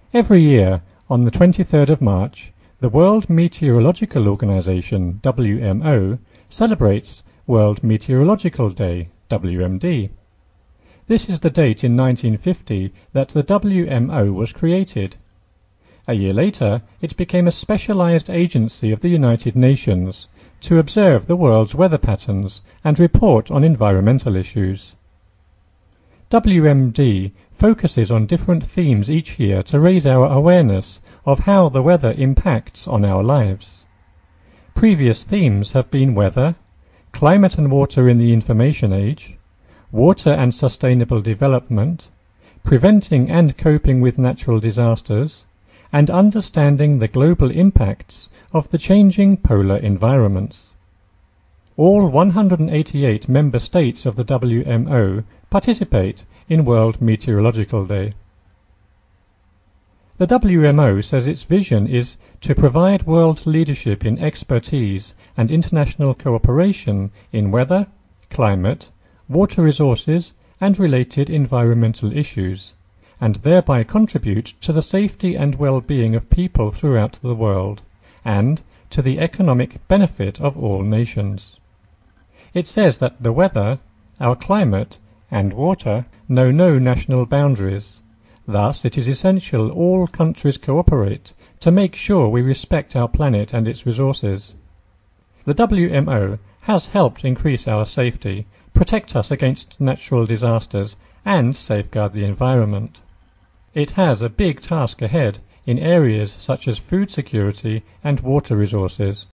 Every year, on the 23rd of March, the World Meteorological Organization, WMO, celebrates World Meteorological Day, WMD. This is the date in 1950 that the WMO was created. A year later, it became a specialized agency of the United Nations to observe the world's weather patterns and report on environmental issues. WMD focuses on different themes each year to raise our awareness of how the weather impacts on our lives. Previous themes have been weather, climate and water in the information age, water and sustainable development, preventing and coping with natural disasters, and understanding the global impacts of the changing polar environments. All 188 member states of the WMO participate in World Meteorological Day. The WMO says its vision is to provide world leadership in expertise and international cooperation in weather, climate, water resources, and related environmental issues, and thereby contribute to the safety and well-being of people throughout the world, and to the economic benefit of all nations. It says that the weather, our climate, and water know no national boundaries. Thus, it is essential all countries cooperate to make sure we respect our planet and its resources. The WMO has helped increase our safety, protect us against natural disasters, and safeguard the environment. It has a big task ahead in areas such as food security and water resources.